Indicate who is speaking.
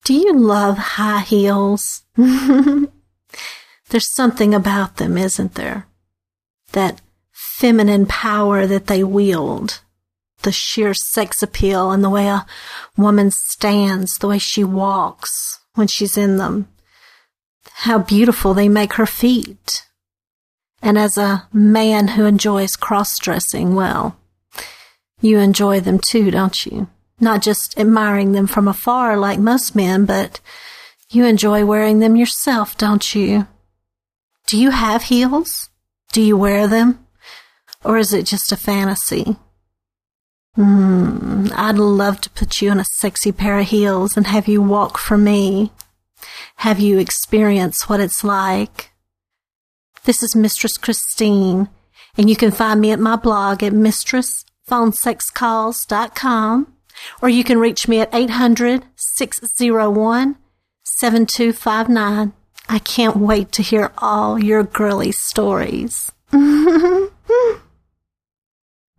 Speaker 1: Do you love high heels? There's something about them, isn't there? That feminine power that they wield. The sheer sex appeal and the way a woman stands, the way she walks when she's in them. How beautiful they make her feet. And as a man who enjoys cross-dressing, well, you enjoy them too, don't you? Not just admiring them from afar like most men, but you enjoy wearing them yourself, don't you? Do you have heels? Do you wear them? Or is it just a fantasy? I'd love to put you in a sexy pair of heels and have you walk for me. Have you experience what it's like? This is Mistress Christine, and you can find me at my blog at mistressphonesexcalls.com, or you can reach me at 800-601-7259. I can't wait to hear all your girly stories.